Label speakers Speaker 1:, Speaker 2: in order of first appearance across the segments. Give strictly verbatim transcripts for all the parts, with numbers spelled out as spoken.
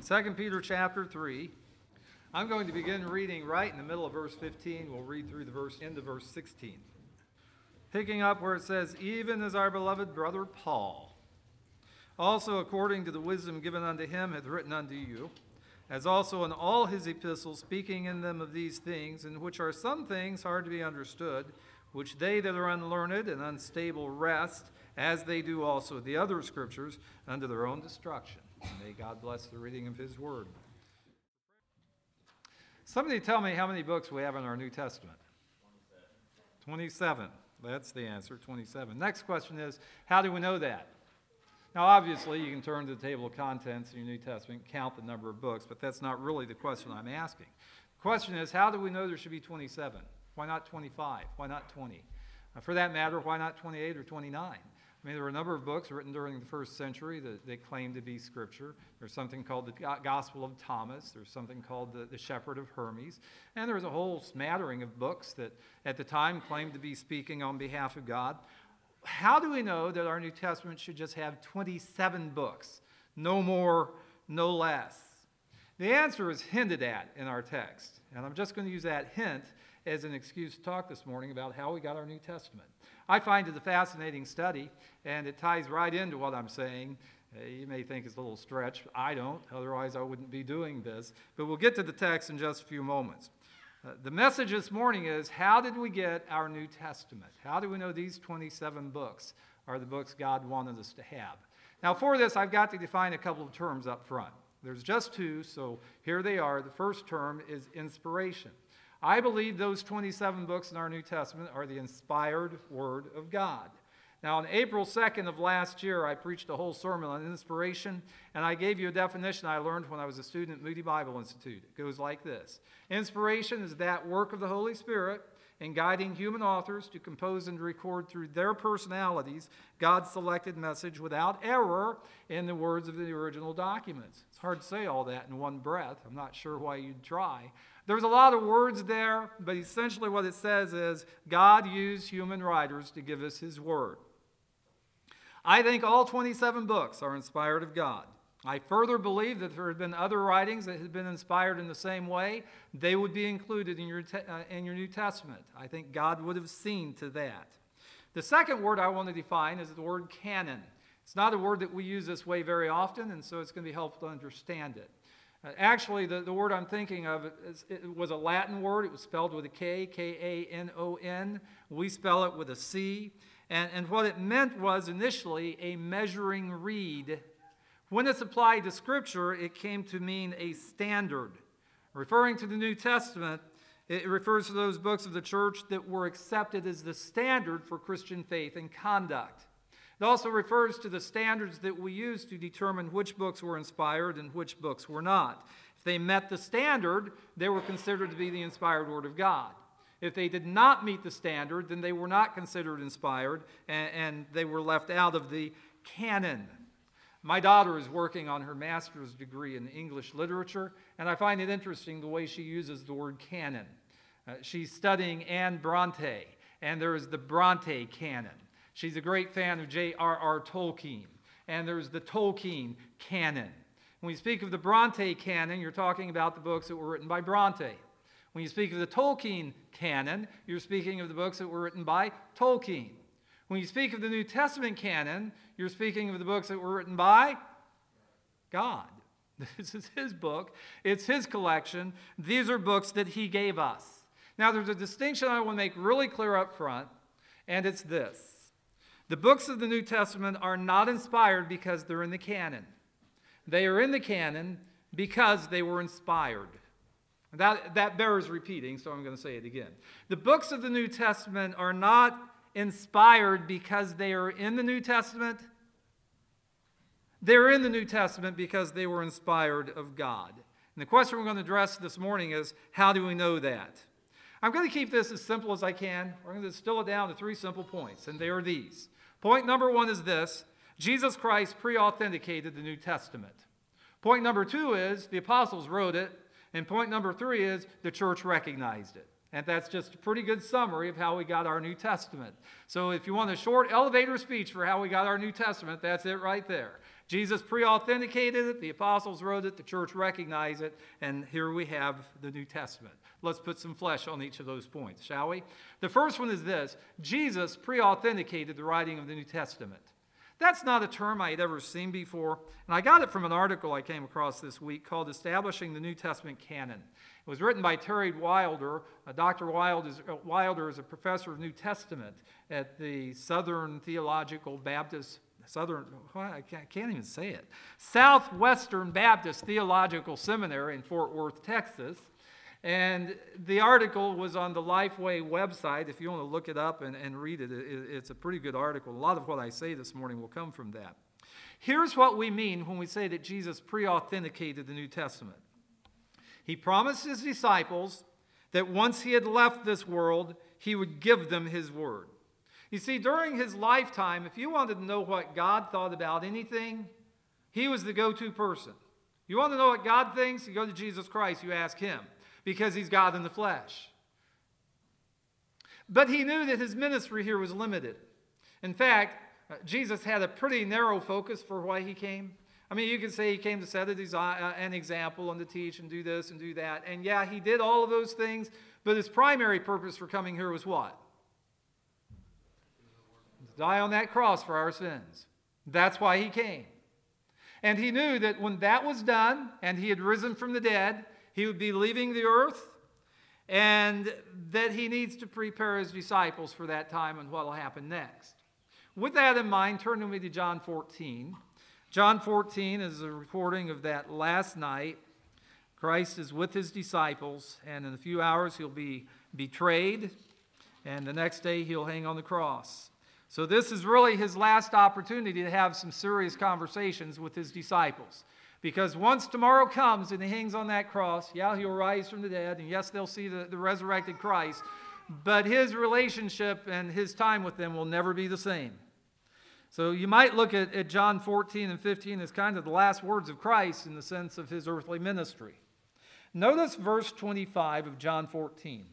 Speaker 1: Second Peter chapter three. I'm going to begin reading right in the middle of verse fifteen. We'll read through the verse into verse sixteen. Picking up where it says, even as our beloved brother Paul, also according to the wisdom given unto him, hath written unto you, as also in all his epistles, speaking in them of these things, in which are some things hard to be understood, which they that are unlearned and unstable wrest, as they do also the other scriptures, unto their own destruction. And may God bless the reading of his word. Somebody tell me how many books we have in our New Testament. twenty-seven. That's the answer, twenty-seven. Next question is, how do we know that? Now, obviously, you can turn to the table of contents in your New Testament and count the number of books, but that's not really the question I'm asking. The question is, how do we know there should be twenty-seven? Why not twenty-five? Why not twenty? Uh, for that matter, why not twenty-eight or twenty-nine? I mean, there were a number of books written during the first century that, that claimed to be Scripture. There's something called the Gospel of Thomas. There's something called the, the Shepherd of Hermes. And there's a whole smattering of books that at the time claimed to be speaking on behalf of God. How do we know that our New Testament should just have twenty-seven books? No more, no less. The answer is hinted at in our text. And I'm just going to use that hint as an excuse to talk this morning about how we got our New Testament. I find it a fascinating study, and it ties right into what I'm saying. Uh, you may think it's a little stretch. I don't. Otherwise, I wouldn't be doing this. But we'll get to the text in just a few moments. Uh, the message this morning is, how did we get our New Testament? How do we know these twenty-seven books are the books God wanted us to have? Now, for this, I've got to define a couple of terms up front. There's just two, so here they are. The first term is inspiration. I believe those twenty-seven books in our New Testament are the inspired Word of God. Now, on April second of last year, I preached a whole sermon on inspiration, and I gave you a definition I learned when I was a student at Moody Bible Institute. It goes like this. Inspiration is that work of the Holy Spirit in guiding human authors to compose and record through their personalities God's selected message without error in the words of the original documents. It's hard to say all that in one breath. I'm not sure why you'd try. There's a lot of words there, but essentially what it says is God used human writers to give us his word. I think all twenty-seven books are inspired of God. I further believe that if there had been other writings that had been inspired in the same way, they would be included in your, te- uh, in your New Testament. I think God would have seen to that. The second word I want to define is the word canon. It's not a word that we use this way very often, and so it's going to be helpful to understand it. Uh, actually, the, the word I'm thinking of is, it was a Latin word. It was spelled with a K, K A N O N. We spell it with a C. And, and what it meant was initially a measuring reed. When it's applied to Scripture, it came to mean a standard. Referring to the New Testament, it refers to those books of the church that were accepted as the standard for Christian faith and conduct. It also refers to the standards that we use to determine which books were inspired and which books were not. If they met the standard, they were considered to be the inspired Word of God. If they did not meet the standard, then they were not considered inspired, and, and they were left out of the canon. My daughter is working on her master's degree in English literature, and I find it interesting the way she uses the word canon. Uh, she's studying Anne Bronte, and there is the Bronte canon. She's a great fan of J R R Tolkien, and there's the Tolkien canon. When you speak of the Bronte canon, you're talking about the books that were written by Bronte. When you speak of the Tolkien canon, you're speaking of the books that were written by Tolkien. When you speak of the New Testament canon, you're speaking of the books that were written by God. This is his book. It's his collection. These are books that he gave us. Now, there's a distinction I want to make really clear up front, and it's this. The books of the New Testament are not inspired because they're in the canon. They are in the canon because they were inspired. That, that bears repeating, so I'm going to say it again. The books of the New Testament are not inspired because they are in the New Testament. They're in the New Testament because they were inspired of God. And the question we're going to address this morning is, how do we know that? I'm going to keep this as simple as I can. We're going to distill it down to three simple points, and they are these. Point number one is this: Jesus Christ pre-authenticated the New Testament. Point number two is the apostles wrote it. And point number three is the church recognized it. And that's just a pretty good summary of how we got our New Testament. So if you want a short elevator speech for how we got our New Testament, that's it right there. Jesus pre-authenticated it, the apostles wrote it, the church recognized it, and here we have the New Testament. Let's put some flesh on each of those points, shall we? The first one is this: Jesus pre-authenticated the writing of the New Testament. That's not a term I had ever seen before, and I got it from an article I came across this week called Establishing the New Testament Canon. It was written by Terry Wilder. Uh, Doctor Wilder is, uh, Wilder is a professor of New Testament at the Southern Theological Baptist, Southern, well, I can't, can't even say it, Southwestern Baptist Theological Seminary in Fort Worth, Texas. And the article was on the Lifeway website. If you want to look it up and, and read it, it, it's a pretty good article. A lot of what I say this morning will come from that. Here's what we mean when we say that Jesus pre-authenticated the New Testament. He promised his disciples that once he had left this world, he would give them his word. You see, during his lifetime, if you wanted to know what God thought about anything, he was the go-to person. You want to know what God thinks? You go to Jesus Christ, you ask him, because he's God in the flesh. But he knew that his ministry here was limited. In fact, Jesus had a pretty narrow focus for why he came. I mean, you could say he came to set a design, an example and to teach and do this and do that. And yeah, he did all of those things, but his primary purpose for coming here was what? To die on that cross for our sins. That's why he came. And he knew that when that was done and he had risen from the dead, he would be leaving the earth, and that he needs to prepare his disciples for that time and what will happen next. With that in mind, turn with me to John fourteen. John fourteen is a recording of that last night. Christ is with his disciples, and in a few hours he'll be betrayed, and the next day he'll hang on the cross. So this is really his last opportunity to have some serious conversations with his disciples. Because once tomorrow comes and he hangs on that cross, yeah, he'll rise from the dead, and yes, they'll see the, the resurrected Christ, but his relationship and his time with them will never be the same. So you might look at, at John fourteen and fifteen as kind of the last words of Christ in the sense of his earthly ministry. Notice verse twenty-five of John fourteen.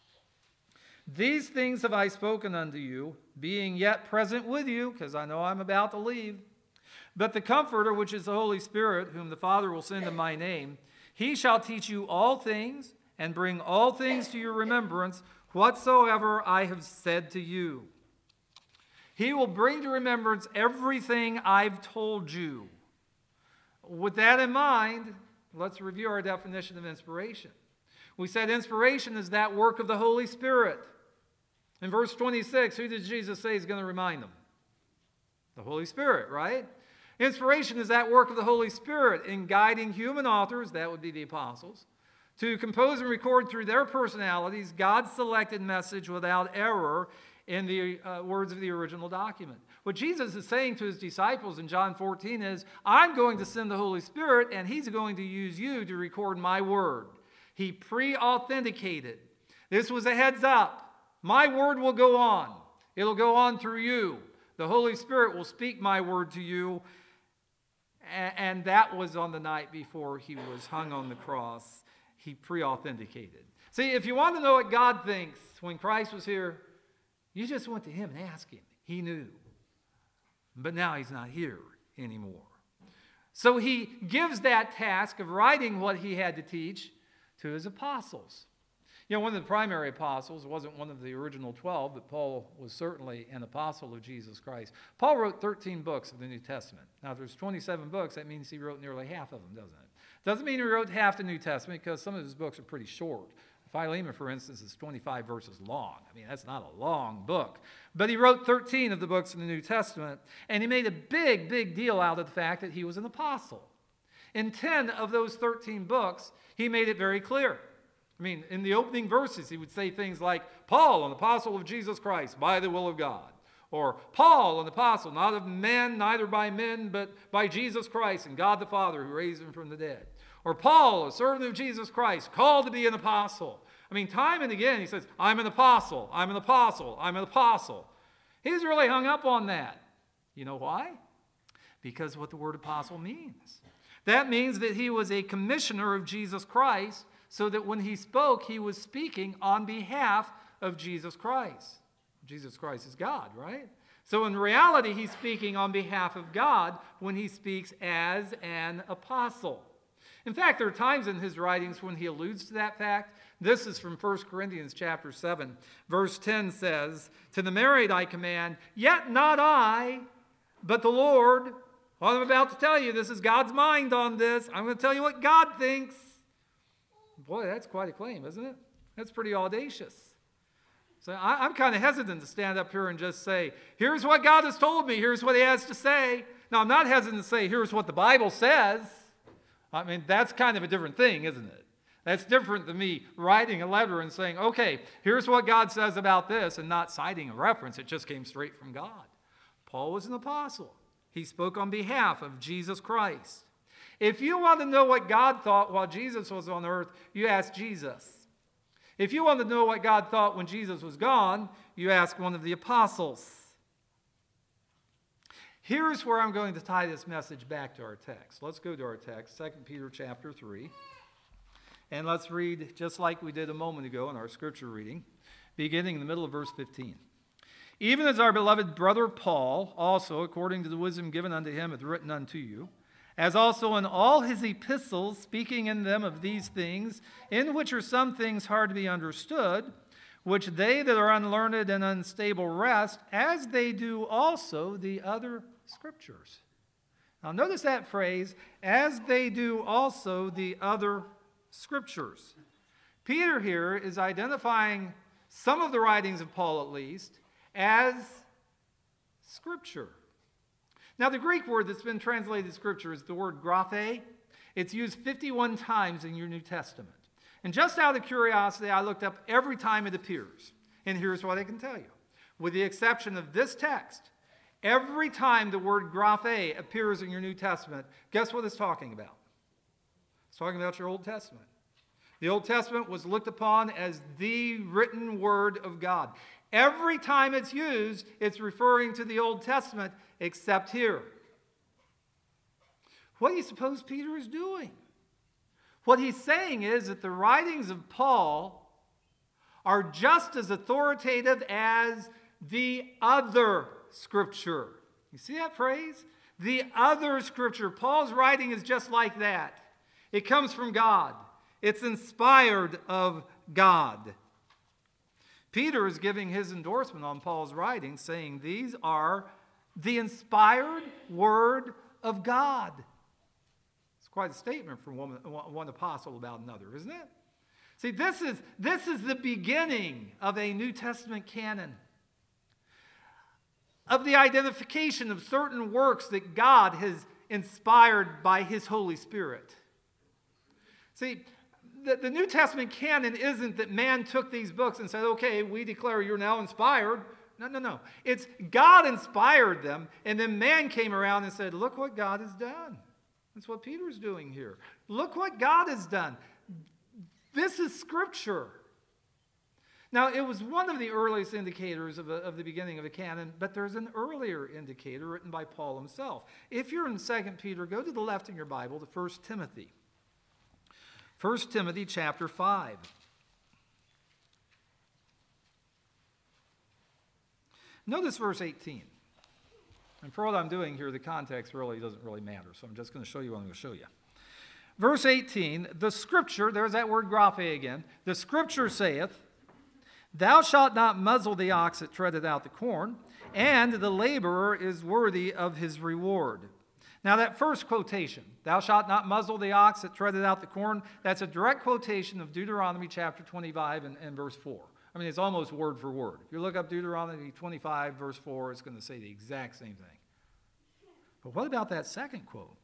Speaker 1: These things have I spoken unto you, being yet present with you, because I know I'm about to leave. But the Comforter, which is the Holy Spirit, whom the Father will send in my name, he shall teach you all things, and bring all things to your remembrance, whatsoever I have said to you. He will bring to remembrance everything I've told you. With that in mind, let's review our definition of inspiration. We said inspiration is that work of the Holy Spirit. In verse twenty-six, who did Jesus say is going to remind them? The Holy Spirit, right? Inspiration is that work of the Holy Spirit in guiding human authors, that would be the apostles, to compose and record through their personalities God's selected message without error in the uh, words of the original document. What Jesus is saying to his disciples in John fourteen is, I'm going to send the Holy Spirit, and he's going to use you to record my word. He pre-authenticated. This was a heads up. My word will go on. It'll go on through you. The Holy Spirit will speak my word to you. And that was on the night before he was hung on the cross. He pre-authenticated. See, if you want to know what God thinks when Christ was here, you just went to him and asked him. He knew. But now he's not here anymore. So he gives that task of writing what he had to teach to his apostles. You know, one of the primary apostles wasn't one of the original twelve, but Paul was certainly an apostle of Jesus Christ. Paul wrote thirteen books of the New Testament. Now, if there's twenty-seven books, that means he wrote nearly half of them, doesn't it? Doesn't mean he wrote half the New Testament, because some of his books are pretty short. Philemon, for instance, is twenty-five verses long. I mean, that's not a long book. But he wrote thirteen of the books in the New Testament, and he made a big, big deal out of the fact that he was an apostle. In ten of those thirteen books, he made it very clear. I mean, in the opening verses, he would say things like, Paul, an apostle of Jesus Christ, by the will of God. Or, Paul, an apostle, not of men, neither by men, but by Jesus Christ and God the Father who raised him from the dead. Or, Paul, a servant of Jesus Christ, called to be an apostle. I mean, time and again, he says, I'm an apostle, I'm an apostle, I'm an apostle. He's really hung up on that. You know why? Because what the word apostle means. That means that he was a commissioner of Jesus Christ, so that when he spoke, he was speaking on behalf of Jesus Christ. Jesus Christ is God, right? So in reality, he's speaking on behalf of God when he speaks as an apostle. In fact, there are times in his writings when he alludes to that fact. This is from First Corinthians chapter seven. Verse ten says, "To the married I command, yet not I, but the Lord." What I'm about to tell you, this is God's mind on this. I'm going to tell you what God thinks. Boy, that's quite a claim, isn't it? That's pretty audacious. So I, I'm kind of hesitant to stand up here and just say, here's what God has told me, here's what he has to say. Now, I'm not hesitant to say, here's what the Bible says. I mean, that's kind of a different thing, isn't it? That's different than me writing a letter and saying, okay, here's what God says about this, and not citing a reference. It just came straight from God. Paul was an apostle. He spoke on behalf of Jesus Christ. If you want to know what God thought while Jesus was on earth, you ask Jesus. If you want to know what God thought when Jesus was gone, you ask one of the apostles. Here's where I'm going to tie this message back to our text. Let's go to our text, Second Peter chapter three. And let's read just like we did a moment ago in our scripture reading, beginning in the middle of verse fifteen. "Even as our beloved brother Paul, also according to the wisdom given unto him, hath written unto you, as also in all his epistles, speaking in them of these things, in which are some things hard to be understood, which they that are unlearned and unstable wrest, as they do also the other scriptures." Now notice that phrase, as they do also the other scriptures. Peter here is identifying some of the writings of Paul at least as scripture. Now, the Greek word that's been translated scripture is the word graphe. It's used fifty-one times in your New Testament. And just out of curiosity, I looked up every time it appears. And here's what I can tell you. With the exception of this text, every time the word graphe appears in your New Testament, guess what it's talking about? It's talking about your Old Testament. The Old Testament was looked upon as the written word of God. Every time it's used, it's referring to the Old Testament, except here. What do you suppose Peter is doing? What he's saying is that the writings of Paul are just as authoritative as the other scripture. You see that phrase? The other scripture. Paul's writing is just like that. It comes from God. It's inspired of God. Peter is giving his endorsement on Paul's writings, saying these are the inspired word of God. It's quite a statement from one, one apostle about another, isn't it? See, this is, this is the beginning of a New Testament canon, of the identification of certain works that God has inspired by his Holy Spirit. See, the, the New Testament canon isn't that man took these books and said, okay, we declare you're now inspired. No, no, no. It's God inspired them, and then man came around and said, look what God has done. That's what Peter's doing here. Look what God has done. This is Scripture. Now, it was one of the earliest indicators of, a, of the beginning of a canon, but there's an earlier indicator written by Paul himself. If you're in Second Peter, go to the left in your Bible to First Timothy. First Timothy chapter five. Notice verse eighteen. And for what I'm doing here, the context really doesn't really matter, so I'm just going to show you what I'm going to show you. Verse eighteen, the Scripture, there's that word graphe again, the Scripture saith, thou shalt not muzzle the ox that treadeth out the corn, and the laborer is worthy of his reward. Now that first quotation, thou shalt not muzzle the ox that treadeth out the corn, that's a direct quotation of Deuteronomy chapter twenty-five and, and verse four. I mean, it's almost word for word. If you look up Deuteronomy twenty-five, verse four, it's going to say the exact same thing. But what about that second quote?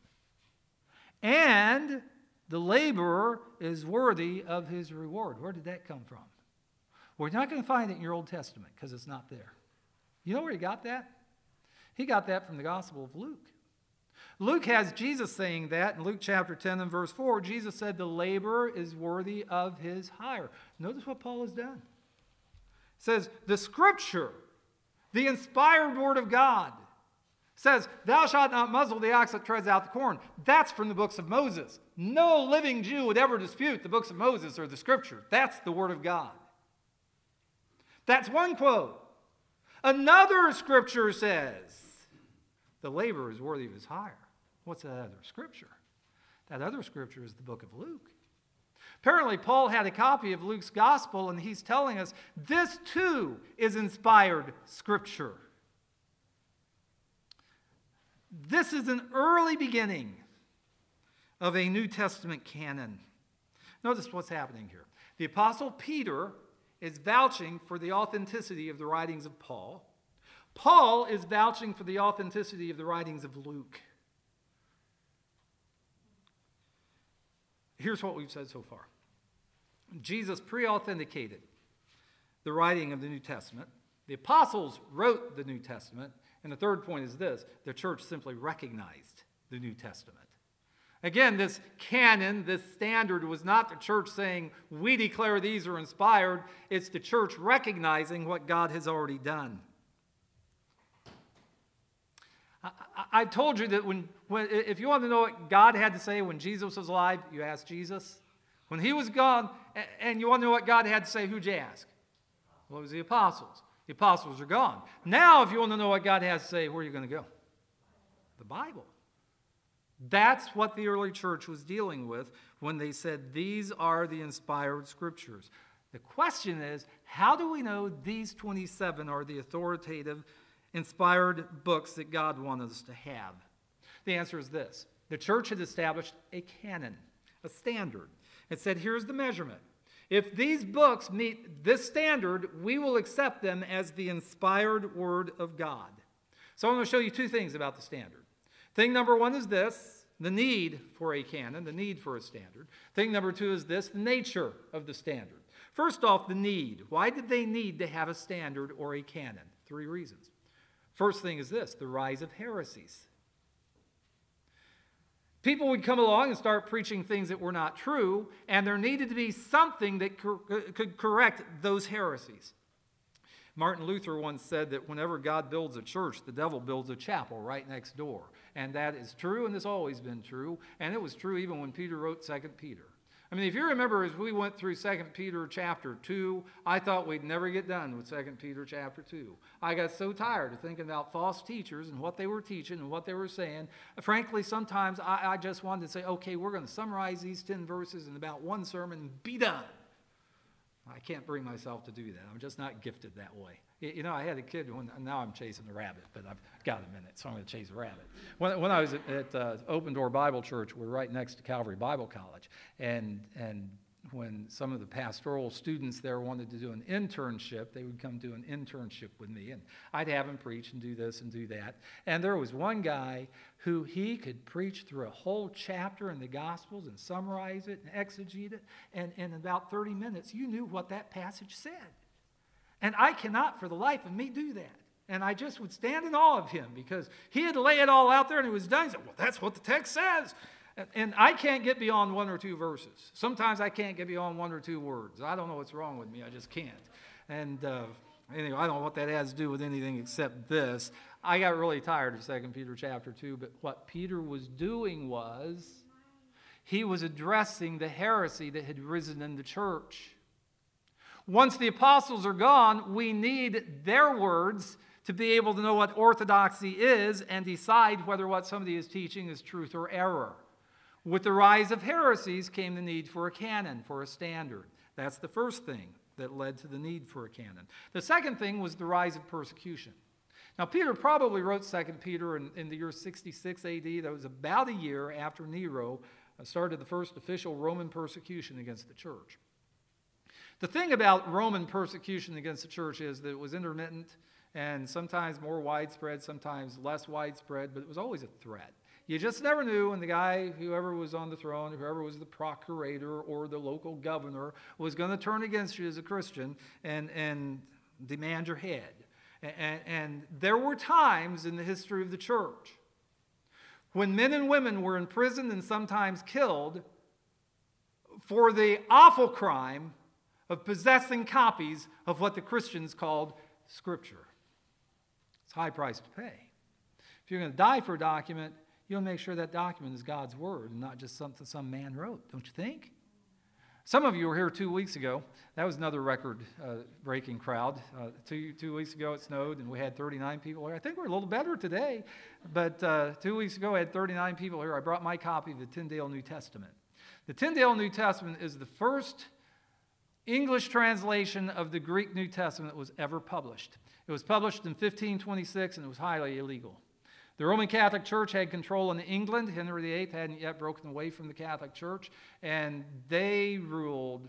Speaker 1: And the laborer is worthy of his reward. Where did that come from? We're not going to find it in your Old Testament because it's not there. You know where he got that? He got that from the Gospel of Luke. Luke has Jesus saying that in Luke chapter ten and verse four. Jesus said the laborer is worthy of his hire. Notice what Paul has done. It says the Scripture, the inspired word of God, says, thou shalt not muzzle the ox that treads out the corn. That's from the books of Moses. No living Jew would ever dispute the books of Moses or the Scripture. That's the word of God. That's one quote. Another scripture says, the laborer is worthy of his hire. What's that other scripture? That other scripture is the book of Luke. Apparently, Paul had a copy of Luke's gospel, and he's telling us this too is inspired scripture. This is an early beginning of a New Testament canon. Notice what's happening here. The Apostle Peter is vouching for the authenticity of the writings of Paul. Paul is vouching for the authenticity of the writings of Luke. Here's what we've said so far. Jesus pre-authenticated the writing of the New Testament. The apostles wrote the New Testament. And the third point is this: the church simply recognized the New Testament. Again, this canon, this standard, was not the church saying, we declare these are inspired. It's the church recognizing what God has already done. I, I, I told you that when, when, if you want to know what God had to say when Jesus was alive, you ask Jesus. When he was gone, and you want to know what God had to say, who'd you ask? Well, it was the apostles. The apostles are gone. Now, if you want to know what God has to say, where are you going to go? The Bible. That's what the early church was dealing with when they said, these are the inspired scriptures. The question is, how do we know these twenty-seven are the authoritative, inspired books that God wanted us to have? The answer is this. The church had established a canon, a standard. It said, here's the measurement. If these books meet this standard, we will accept them as the inspired word of God. So I'm going to show you two things about the standard. Thing number one is this, the need for a canon, the need for a standard. Thing number two is this, the nature of the standard. First off, the need. Why did they need to have a standard or a canon? Three reasons. First thing is this, the rise of heresies. People would come along and start preaching things that were not true, and there needed to be something that cor- could correct those heresies. Martin Luther once said that whenever God builds a church, the devil builds a chapel right next door. And that is true, and it's always been true, and it was true even when Peter wrote Second Peter. I mean, if you remember, as we went through Second Peter chapter two, I thought we'd never get done with Second Peter chapter two. I got so tired of thinking about false teachers and what they were teaching and what they were saying. Frankly, sometimes I, I just wanted to say, okay, we're going to summarize these ten verses in about one sermon and be done. I can't bring myself to do that. I'm just not gifted that way. You know, I had a kid, when, now I'm chasing a rabbit, but I've got a minute, so I'm going to chase a rabbit. When, when I was at, at uh, Open Door Bible Church, we're right next to Calvary Bible College, and and when some of the pastoral students there wanted to do an internship, they would come do an internship with me, and I'd have them preach and do this and do that. And there was one guy who he could preach through a whole chapter in the Gospels and summarize it and exegete it, and in about thirty minutes, you knew what that passage said. And I cannot for the life of me do that. And I just would stand in awe of him because he'd lay it all out there and it was done. He said, well, that's what the text says. And I can't get beyond one or two verses. Sometimes I can't get beyond one or two words. I don't know what's wrong with me. I just can't. And uh, anyway, I don't know what that has to do with anything except this. I got really tired of Second Peter chapter two, but what Peter was doing was he was addressing the heresy that had risen in the church. Once the apostles are gone, we need their words to be able to know what orthodoxy is and decide whether what somebody is teaching is truth or error. With the rise of heresies came the need for a canon, for a standard. That's the first thing that led to the need for a canon. The second thing was the rise of persecution. Now, Peter probably wrote Second Peter in, in the year sixty-six A D. That was about a year after Nero started the first official Roman persecution against the church. The thing about Roman persecution against the church is that it was intermittent and sometimes more widespread, sometimes less widespread, but it was always a threat. You just never knew when the guy, whoever was on the throne, whoever was the procurator or the local governor, was going to turn against you as a Christian and, and demand your head. And, and there were times in the history of the church when men and women were imprisoned and sometimes killed for the awful crime of possessing copies of what the Christians called Scripture. It's a high price to pay. If you're going to die for a document, you'll make sure that document is God's Word and not just something some man wrote, don't you think? Some of you were here two weeks ago. That was another record-breaking uh, crowd. Uh, two, two weeks ago it snowed, and we had thirty-nine people here. I think we're a little better today, but uh, two weeks ago I had thirty-nine people here. I brought my copy of the Tyndale New Testament. The Tyndale New Testament is the first English translation of the Greek New Testament that was ever published. It was published in fifteen twenty-six, and it was highly illegal. The Roman Catholic Church had control in England. Henry the Eighth hadn't yet broken away from the Catholic Church, and they ruled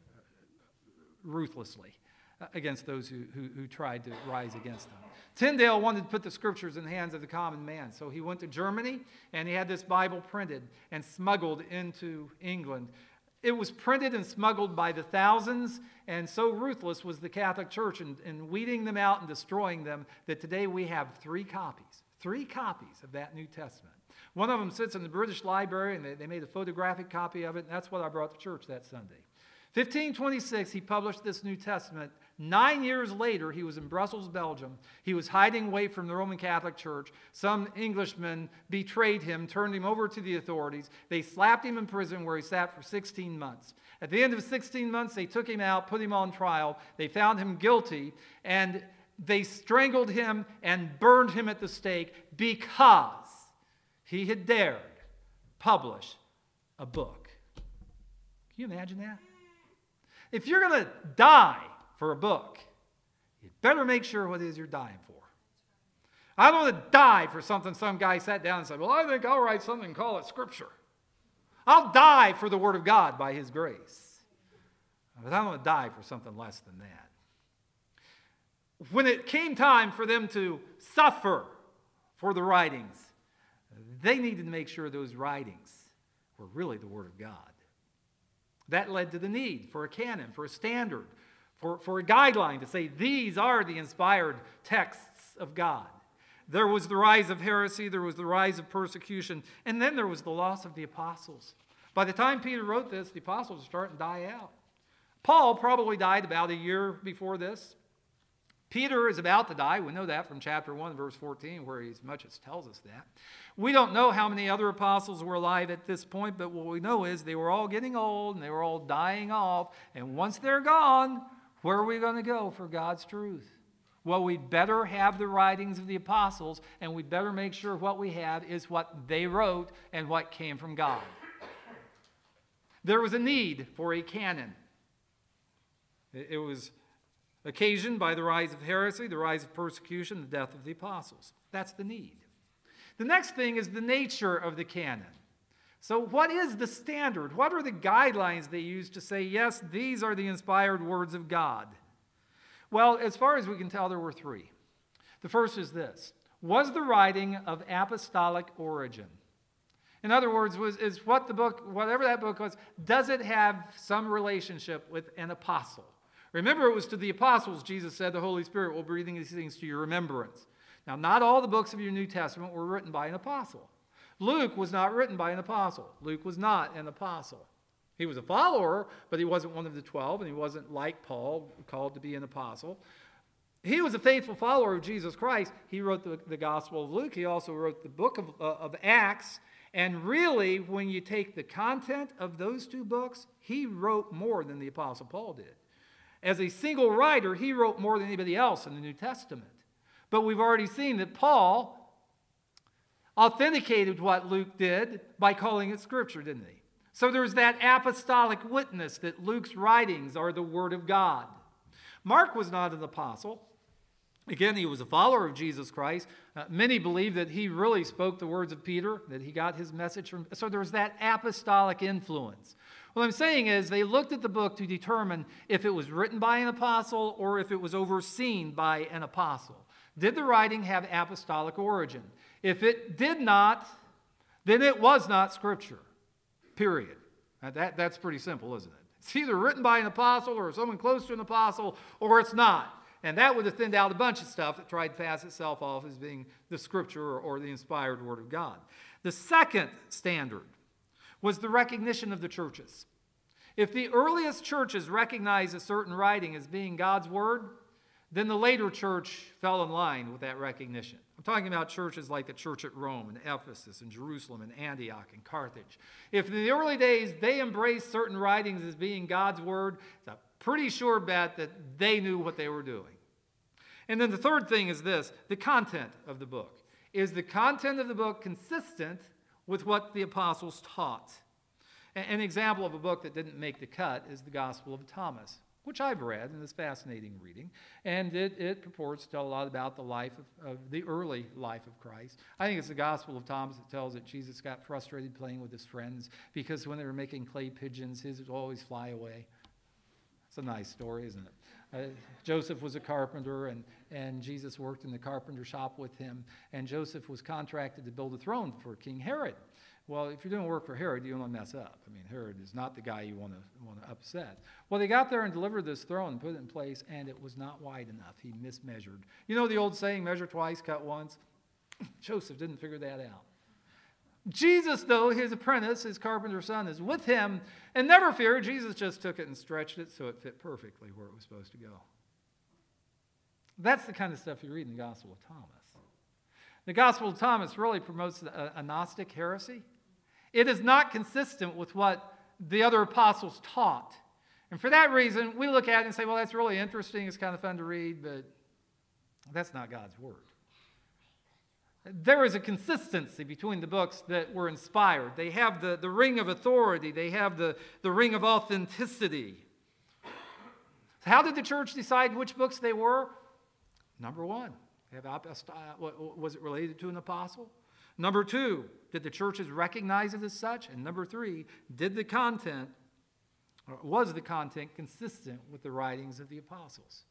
Speaker 1: ruthlessly against those who, who, who tried to rise against them. Tyndale wanted to put the scriptures in the hands of the common man, so he went to Germany, and he had this Bible printed and smuggled into England. It was printed and smuggled by the thousands, and so ruthless was the Catholic Church in, in weeding them out and destroying them that today we have three copies. Three copies of that New Testament. One of them sits in the British Library, and they, they made a photographic copy of it, and that's what I brought to church that Sunday. fifteen twenty-six, he published this New Testament. Nine years later, he was in Brussels, Belgium. He was hiding away from the Roman Catholic Church. Some Englishmen betrayed him, turned him over to the authorities. They slapped him in prison where he sat for sixteen months. At the end of sixteen months, they took him out, put him on trial. They found him guilty, and they strangled him and burned him at the stake because he had dared publish a book. Can you imagine that? If you're going to die for a book, you better make sure what it is you're dying for. I don't want to die for something some guy sat down and said, well, I think I'll write something and call it Scripture. I'll die for the Word of God by His grace. But I don't want to die for something less than that. When it came time for them to suffer for the writings, they needed to make sure those writings were really the Word of God. That led to the need for a canon, for a standard, for, for a guideline to say these are the inspired texts of God. There was the rise of heresy, there was the rise of persecution, and then there was the loss of the apostles. By the time Peter wrote this, the apostles were starting to die out. Paul probably died about a year before this. Peter is about to die. We know that from chapter one, verse fourteen, where he as much as tells us that. We don't know how many other apostles were alive at this point, but what we know is they were all getting old and they were all dying off. And once they're gone, where are we going to go for God's truth? Well, we better have the writings of the apostles, and we better make sure what we have is what they wrote and what came from God. There was a need for a canon. It was occasioned by the rise of heresy, the rise of persecution, the death of the apostles. That's the need. The next thing is the nature of the canon. So what is the standard? What are the guidelines they use to say, yes, these are the inspired words of God? Well, as far as we can tell, there were three. The first is this. Was the writing of apostolic origin? In other words, was, is what the book, whatever that book was, does it have some relationship with an apostle? Remember, it was to the apostles, Jesus said, the Holy Spirit will bring these things to your remembrance. Now, not all the books of your New Testament were written by an apostle. Luke was not written by an apostle. Luke was not an apostle. He was a follower, but he wasn't one of the twelve, and he wasn't like Paul, called to be an apostle. He was a faithful follower of Jesus Christ. He wrote the, the Gospel of Luke. He also wrote the book of, uh, of Acts. And really, when you take the content of those two books, he wrote more than the Apostle Paul did. As a single writer, he wrote more than anybody else in the New Testament. But we've already seen that Paul authenticated what Luke did by calling it Scripture, didn't he? So there's that apostolic witness that Luke's writings are the Word of God. Mark was not an apostle. Again, he was a follower of Jesus Christ. Uh, many believe that he really spoke the words of Peter, that he got his message from. So there's that apostolic influence. What I'm saying is they looked at the book to determine if it was written by an apostle or if it was overseen by an apostle. Did the writing have apostolic origin? If it did not, then it was not Scripture, period. Now that, that's pretty simple, isn't it? It's either written by an apostle or someone close to an apostle, or it's not. And that would have thinned out a bunch of stuff that tried to pass itself off as being the Scripture or, or the inspired Word of God. The second standard was the recognition of the churches. If the earliest churches recognized a certain writing as being God's Word, then the later church fell in line with that recognition. I'm talking about churches like the church at Rome and Ephesus and Jerusalem and Antioch and Carthage. If in the early days they embraced certain writings as being God's word, it's a pretty sure bet that they knew what they were doing. And then the third thing is this, the content of the book. Is the content of the book consistent with what the apostles taught? An example of a book that didn't make the cut is the Gospel of Thomas, which I've read and is fascinating reading. And it, it purports to tell a lot about the life of, of the early life of Christ. I think it's the Gospel of Thomas that tells that Jesus got frustrated playing with his friends because when they were making clay pigeons, his would always fly away. It's a nice story, isn't it? Uh, Joseph was a carpenter, and, and Jesus worked in the carpenter shop with him. And Joseph was contracted to build a throne for King Herod. Well, if you're doing work for Herod, you don't want to mess up. I mean, Herod is not the guy you want to want to upset. Well, they got there and delivered this throne and put it in place, and it was not wide enough. He mismeasured. You know the old saying, measure twice, cut once? Joseph didn't figure that out. Jesus, though, his apprentice, his carpenter son, is with him, and never fear, Jesus just took it and stretched it so it fit perfectly where it was supposed to go. That's the kind of stuff you read in the Gospel of Thomas. The Gospel of Thomas really promotes a, a Gnostic heresy. It is not consistent with what the other apostles taught. And for that reason, we look at it and say, well, that's really interesting, it's kind of fun to read, but that's not God's word. There is a consistency between the books that were inspired. They have the, the ring of authority. They have the, the ring of authenticity. How did the church decide which books they were? Number one, have apost- was it related to an apostle? Number two, did the churches recognize it as such? And number three, did the content, or was the content consistent with the writings of the apostles?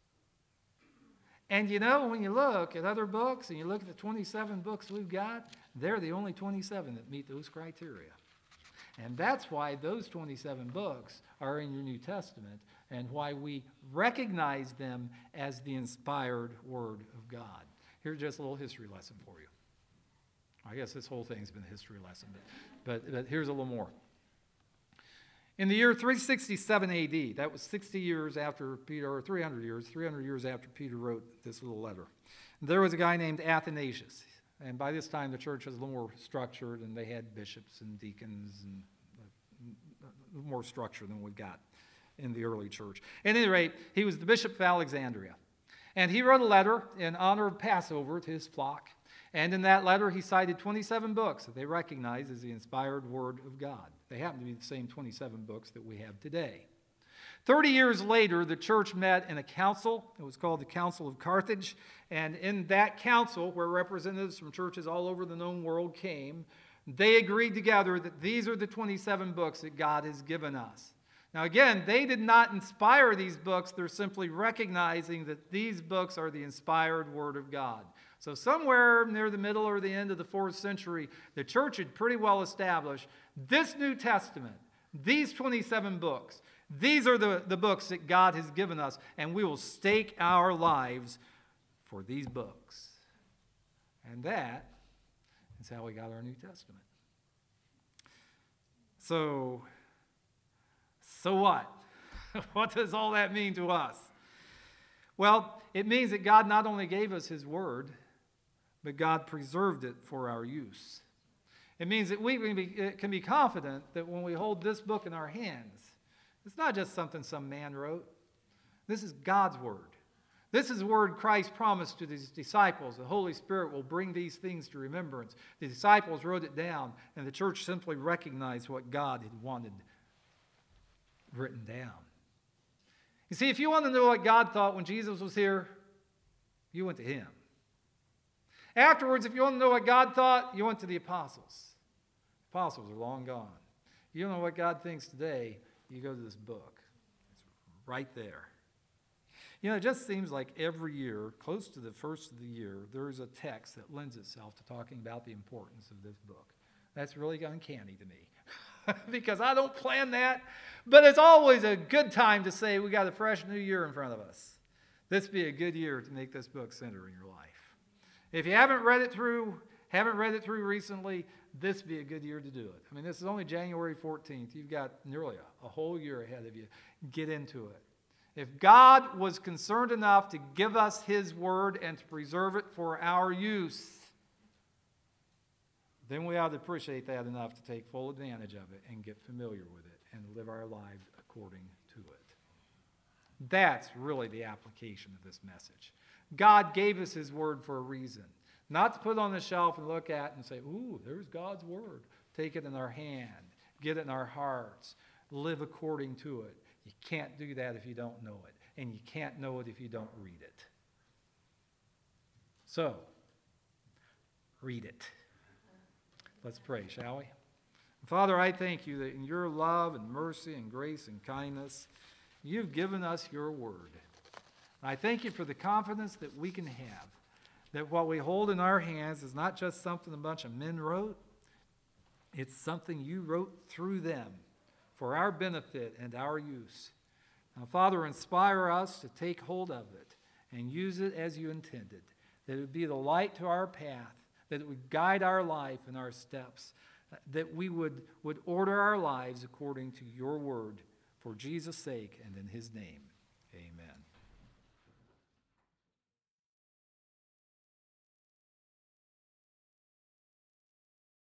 Speaker 1: And you know, when you look at other books and you look at the twenty-seven books we've got, they're the only twenty-seven that meet those criteria. And that's why those twenty-seven books are in your New Testament and why we recognize them as the inspired Word of God. Here's just a little history lesson for you. I guess this whole thing's been a history lesson, but, but, but here's a little more. In the year three sixty-seven A D, that was sixty years after Peter, or three hundred years, three hundred years after Peter wrote this little letter, there was a guy named Athanasius. And by this time, the church was a little more structured, and they had bishops and deacons and more structure than we've got in the early church. At any rate, he was the bishop of Alexandria. And he wrote a letter in honor of Passover to his flock. And in that letter, he cited twenty-seven books that they recognized as the inspired Word of God. They happen to be the same twenty-seven books that we have today. Thirty years later, the church met in a council. It was called the Council of Carthage. And in that council, where representatives from churches all over the known world came, they agreed together that these are the twenty-seven books that God has given us. Now again, they did not inspire these books. They're simply recognizing that these books are the inspired Word of God. So somewhere near the middle or the end of the fourth century, the church had pretty well established this New Testament, these twenty-seven books, these are the, the books that God has given us, and we will stake our lives for these books. And that is how we got our New Testament. So, so what? What does all that mean to us? Well, it means that God not only gave us His Word, but God preserved it for our use. It means that we can be, can be confident that when we hold this book in our hands, it's not just something some man wrote. This is God's Word. This is the word Christ promised to His disciples. The Holy Spirit will bring these things to remembrance. The disciples wrote it down, and the church simply recognized what God had wanted written down. You see, if you want to know what God thought when Jesus was here, you went to Him. Afterwards, if you want to know what God thought, you went to the apostles. The apostles are long gone. You don't know what God thinks today, you go to this book. It's right there. You know, it just seems like every year, close to the first of the year, there's a text that lends itself to talking about the importance of this book. That's really uncanny to me because I don't plan that, but it's always a good time to say we got a fresh new year in front of us. This be a good year to make this book center in your life. If you haven't read it through, haven't read it through recently, this be a good year to do it. I mean, this is only January fourteenth. You've got nearly a, a whole year ahead of you. Get into it. If God was concerned enough to give us his word and to preserve it for our use, then we ought to appreciate that enough to take full advantage of it and get familiar with it and live our lives according to it. That's really the application of this message. God gave us his word for a reason. Not to put on the shelf and look at and say, ooh, there's God's word. Take it in our hand. Get it in our hearts. Live according to it. You can't do that if you don't know it. And you can't know it if you don't read it. So, read it. Let's pray, shall we? Father, I thank you that in your love and mercy and grace and kindness, you've given us your word. And I thank you for the confidence that we can have, that what we hold in our hands is not just something a bunch of men wrote, it's something you wrote through them for our benefit and our use. Now, Father, inspire us to take hold of it and use it as you intended, that it would be the light to our path, that it would guide our life and our steps, that we would, would order our lives according to your word for Jesus' sake and in his name.